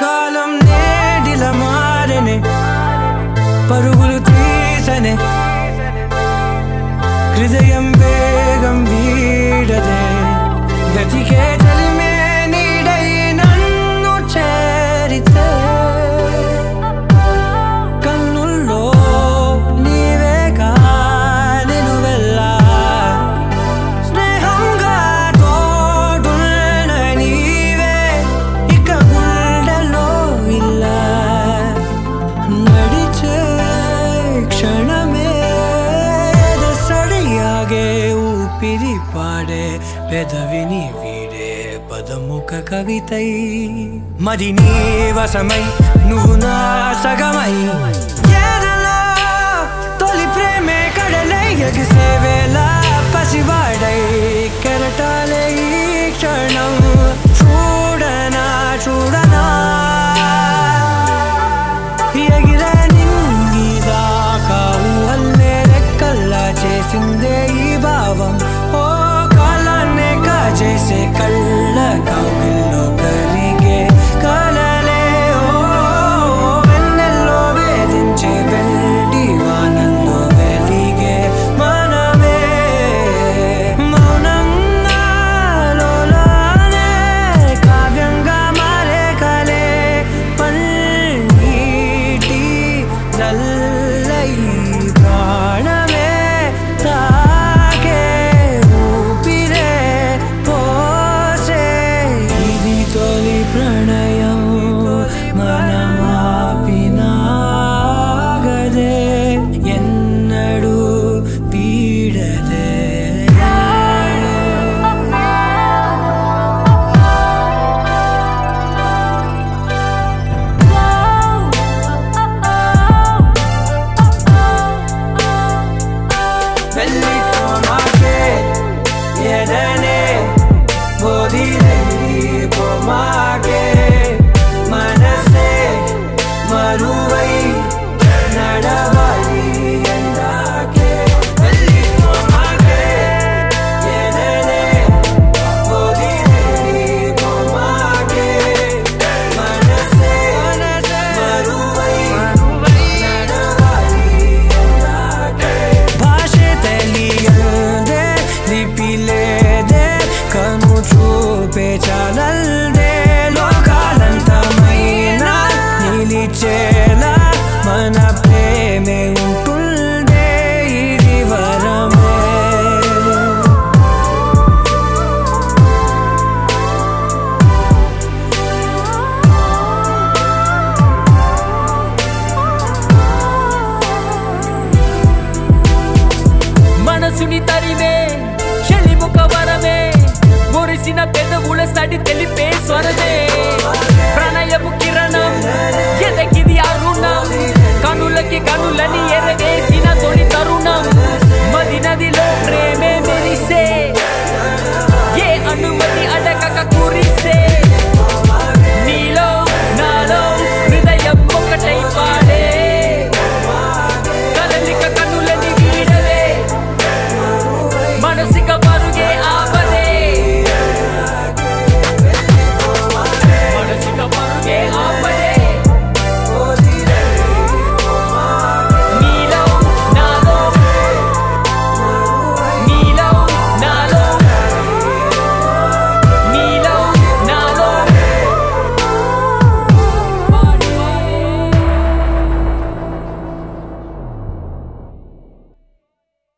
కాలం నేడిల మారనే పరుగులు తీసనే హృదయం వేగం వీడదే గతికే చలిమే నీడై నన్ను చేరితే కన్నుల్లో నీవేగా నిలువెల్లా స్నేహంగా తోడున్న నీవే ఇక గుండెలో ఇలా నడిచే క్షణమే సడియాగే ఊపిరి పాడే పెదవిని వీడే పదముఖ కవితై మరి నీ వశమై నువ్వు నా సగమై ఏదలా తొలి ప్రేమే కడలై ఎగిసే వేళ పసివాడై కెరటాలే ఈ క్షణం చూడనా